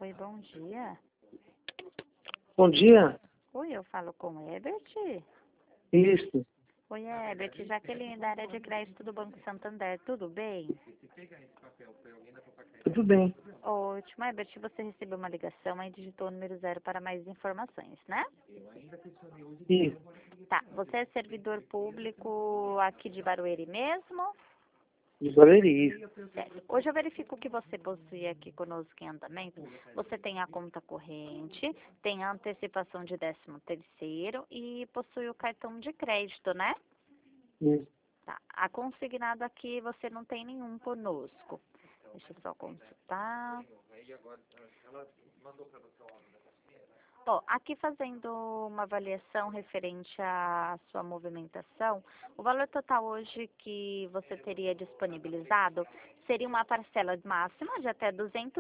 Oi, bom dia. Bom dia. Oi, eu falo com o Herbert? Isso. Oi, Herbert, Jaqueline da área de crédito do Banco Santander, tudo bem? Tudo bem. Ótimo, Herbert, você recebeu uma ligação e digitou o número 0 para mais informações, né? Isso. Tá, você é servidor público aqui de Barueri mesmo? De Barueri. Certo. Hoje eu verifico que você possui aqui conosco em andamento. Você tem a conta corrente, tem a antecipação de 13º e possui o cartão de crédito, né? Isso. Tá. A consignado aqui você não tem nenhum conosco. Deixa eu só consultar. Ó, aqui fazendo uma avaliação referente à sua movimentação, o valor total hoje que você teria disponibilizado seria uma parcela máxima de até R$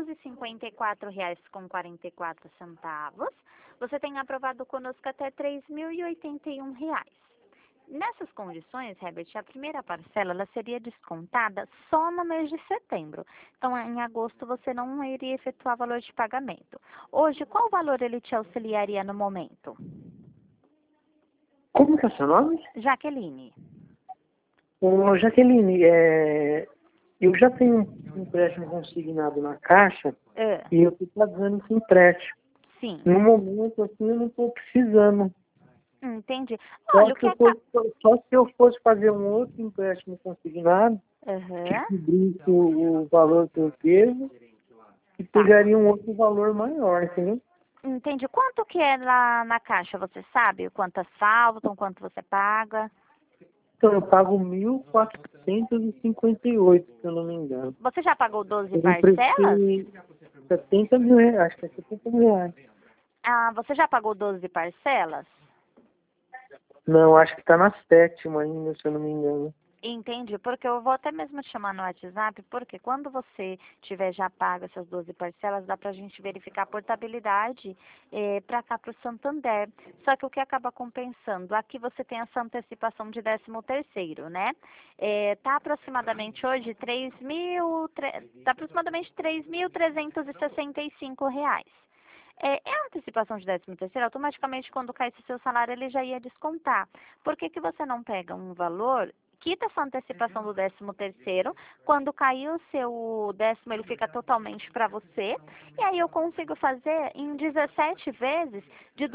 254,44. Você tem aprovado conosco até R$ 3.081. Nessas condições, Herbert, a primeira parcela ela seria descontada só no mês de setembro. Então, em agosto, você não iria efetuar valor de pagamento. Hoje, qual valor ele te auxiliaria no momento? Como que é seu nome? Jaqueline. Ô, Jaqueline, eu já tenho um empréstimo consignado na Caixa e eu estou pagando esse empréstimo. Sim. No momento, assim, eu não estou precisando. Entendi. Só Olha, o se que eu fosse fazer um outro empréstimo consignado, que cobrisse o valor que eu devo, e pegaria um outro valor maior, entendeu? Entendi. Quanto que é lá na Caixa, você sabe? Quantas faltam, quanto você paga? Então, eu pago 1.458, se eu não me engano. Você já pagou 12 Eu parcelas? emprestei 70 mil reais, acho que é 70 mil reais. Ah, você já pagou 12 parcelas? Não, acho que está na sétima ainda, se eu não me engano. Entendi, porque eu vou até mesmo te chamar no WhatsApp, porque quando você tiver já pago essas 12 parcelas, dá pra gente verificar a portabilidade para cá pro Santander. Só que o que acaba compensando, aqui você tem essa antecipação de 13º, né? Tá aproximadamente hoje tá aproximadamente R$ 3.365. A antecipação de 13º, automaticamente quando cai esse seu salário, ele já ia descontar. Por que que você não pega um valor, quita essa antecipação do 13º, quando cair o seu décimo, ele fica totalmente para você, e aí eu consigo fazer em 17 vezes de R$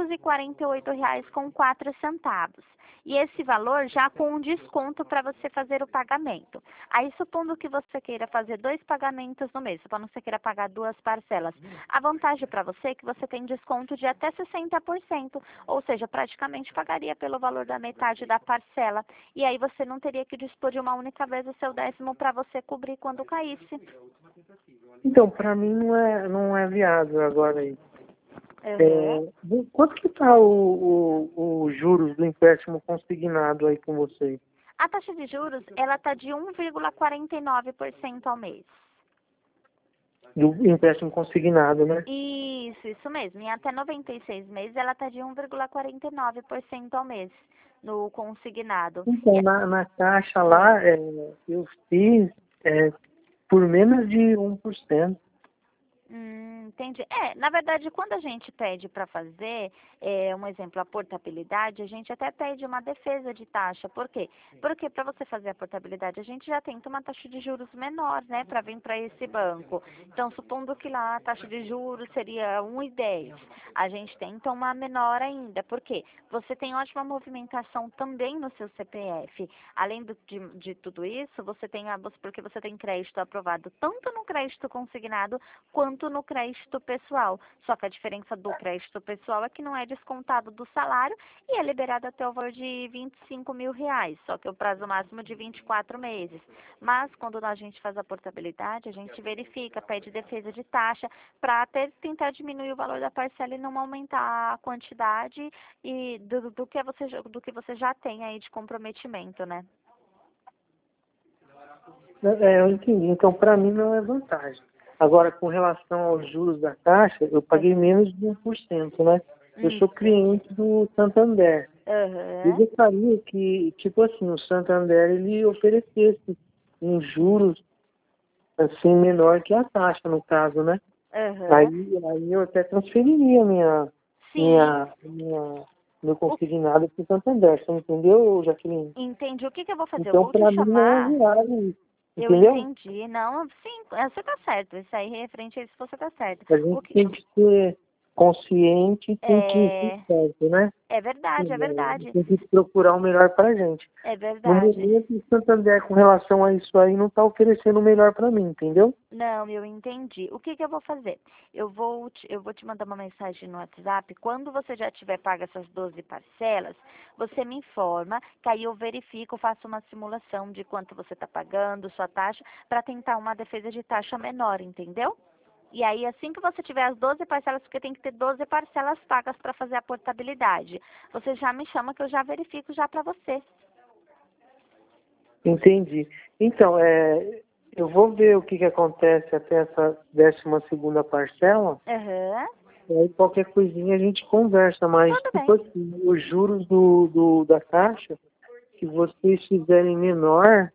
248,04. E esse valor já com um desconto para você fazer o pagamento. Aí, supondo que você queira fazer 2 pagamentos no mês, supondo que você queira pagar 2 parcelas, a vantagem para você é que você tem desconto de até 60%, ou seja, praticamente pagaria pelo valor da metade da parcela. E aí você não teria que dispor de uma única vez o seu décimo para você cobrir quando caísse. Então, para mim não é viável agora aí. Quanto que está o juros do empréstimo consignado aí com vocês? A taxa de juros, ela está de 1,49% ao mês. Do empréstimo consignado, né? Isso mesmo. Em até 96 meses, ela está de 1,49% ao mês no consignado. Então, na Caixa lá, eu fiz por menos de 1%. Entendi. Na verdade, quando a gente pede para fazer, um exemplo, a portabilidade, a gente até pede uma defesa de taxa. Por quê? Porque para você fazer a portabilidade, a gente já tenta uma taxa de juros menor, né, para vir para esse banco. Então, supondo que lá a taxa de juros seria 1,10, a gente tenta uma menor ainda. Por quê? Você tem ótima movimentação também no seu CPF. Além de tudo isso, porque você tem crédito aprovado tanto no crédito consignado quanto no crédito pessoal. Só que a diferença do crédito pessoal é que não é descontado do salário e é liberado até o valor de R$ 25 mil, só que o prazo máximo de 24 meses. Mas quando a gente faz a portabilidade, a gente verifica, pede defesa de taxa para até tentar diminuir o valor da parcela e não aumentar a quantidade e do que você já tem aí de comprometimento, né? Eu entendi. Então, para mim não é vantagem. Agora, com relação aos juros da Caixa, eu paguei menos de 1%, né? Eu sou cliente do Santander. Eu gostaria que, tipo assim, o Santander ele oferecesse uns juros assim menor que a taxa, no caso, né? Aí eu até transferiria Sim. meu consignado para o Santander. Você entendeu, Jaqueline? Entendi. O que eu vou fazer? Eu Então, vou te para mim, não é chamar. viável isso. Eu Entendeu? entendi. Não, sim, você tá certo. Isso aí, referente a isso, você tá certo. A gente tem que ser consciente, tem que ser É, certo, né? é verdade, é verdade. Tem que procurar o melhor para a gente. É No verdade. momento, o Santander, com relação a isso aí, não está oferecendo o melhor para mim, entendeu? Não, eu entendi. O que eu vou fazer? Eu vou te mandar uma mensagem no WhatsApp. Quando você já tiver pago essas 12 parcelas, você me informa, que aí eu verifico, faço uma simulação de quanto você está pagando, sua taxa, para tentar uma defesa de taxa menor, entendeu? E aí, assim que você tiver as 12 parcelas, porque tem que ter 12 parcelas pagas para fazer a portabilidade, você já me chama que eu já verifico já para você. Entendi. Então, eu vou ver o que acontece até essa 12ª parcela. Aham. E aí qualquer coisinha a gente conversa, mas Tudo tipo bem. assim, os juros da taxa, se vocês fizerem menor,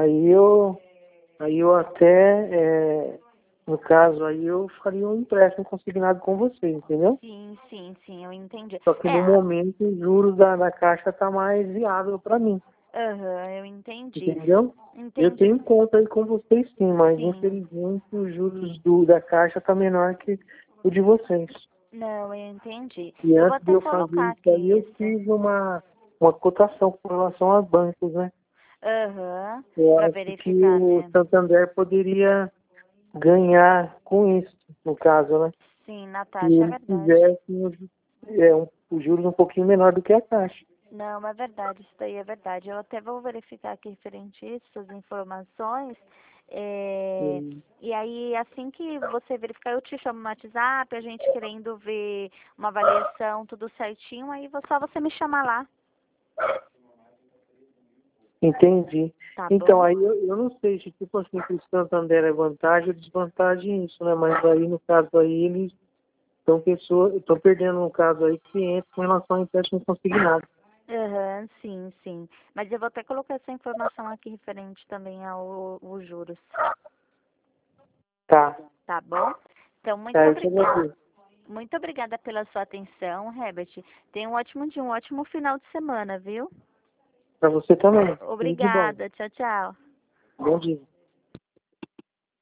aí eu até, no caso aí eu faria um empréstimo consignado com vocês, entendeu? Sim, eu entendi. Só que no momento os juros da Caixa tá mais viável para mim, Aham, eu entendi. entendeu? Eu Entendi. tenho conta aí com vocês sim, mas Sim. infelizmente os juros da Caixa tá menor que o de vocês. Não, eu entendi. E Eu vou antes de até eu fazer colocar isso aí, aqui eu isso. fiz uma cotação com relação aos bancos, né? Aham, Eu para acho que verificar, o né? Santander poderia ganhar com isso, no caso, né? Sim, na Se taxa, é eles verdade. fizessem os juros um pouquinho menor do que a taxa. Não, é verdade, isso daí é verdade. Eu até vou verificar aqui referente a isso, essas informações. Sim. E aí, assim que você verificar, eu te chamo no WhatsApp, a gente querendo ver uma avaliação, tudo certinho, aí só você me chamar lá, Entendi. tá Então, bom? aí eu não sei se tipo assim, que o Santander é vantagem ou desvantagem isso, né? Mas aí, no caso aí, eles estão perdendo, no caso aí, clientes com relação ao empréstimo consignado. Aham, sim. Mas eu vou até colocar essa informação aqui referente também aos juros, Tá. tá bom? Então, Tá, eu te agradeço. muito obrigada pela sua atenção, Herbert. Tenha um ótimo dia, um ótimo final de semana, viu? Para você também. Tudo de bom. Obrigada, tchau, tchau. Bom dia.